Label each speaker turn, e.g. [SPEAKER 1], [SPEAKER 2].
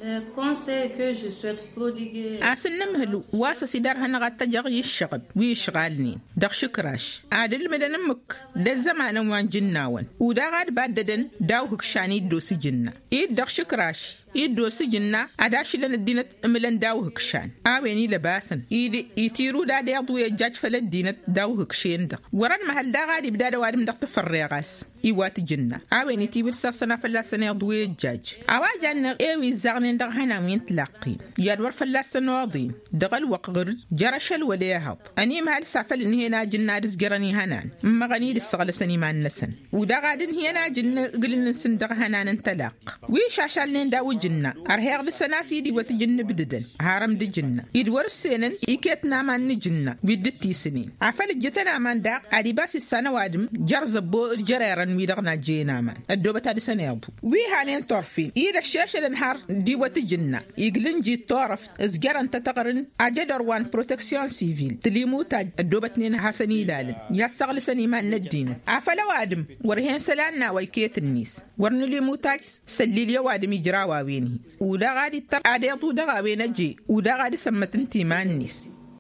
[SPEAKER 1] conseil que je souhaite prodiguer.
[SPEAKER 2] أسنمهلو واسس دار هنغات تجغي الشغب ويشغالني دغ شكراش عادل مدنمك ده زمان وان جناون ودا غاد بعددن داو هكشاني دوسي جنة دغ شكراش دوسي جنة عداش لنا الدينة ملن داو هكشان آويني لباسن يتيرو دا ديضو يجاج فلالدينة داو هكشين دغ وران محل دا غادي بدا دوارم دغ تفريغاس إيوات جنة آويني تيبل ساسنا فلاسنا يضو يجاج أواجان إيوي الزغنين دغ هنا مين تلاقين يادور فلاسنا واضين دغل وقغر جرشل وليهض أني مهال سافل إن هنا جنة دزجرني هنان مغني للصغل سني ما النسن ودا غادن هنا جنة قلن نسن دغ هنان انتلاق ويش عشان داو جنة أرهيغ لسناسي دي وتجنة بددن هارم دي جنة يدور السنن إيكيتنا من جنة بدتي سنين عفل جتنا من داق عديباس السنة وادم جرز بو جريران ويدغنا جينا من الدوبة تادي سنة يضو ويهانين طرفين إيدا الشاشة لنهار دي وتجنة يقلن جي طرف ازجران تتقرن أجدر وان بروتكسيون سيفيل تليمو تاج الدوبة تنين حسني لالن يستغل سني ما ندينة عفل وادم ورهين سلاننا ويكيت النيس ورنلي موتاج سليليا وادم يجرا واويني ودا غادي التر عادي يطو دا غاوين جي ودا غادي سمتن تيمان النيس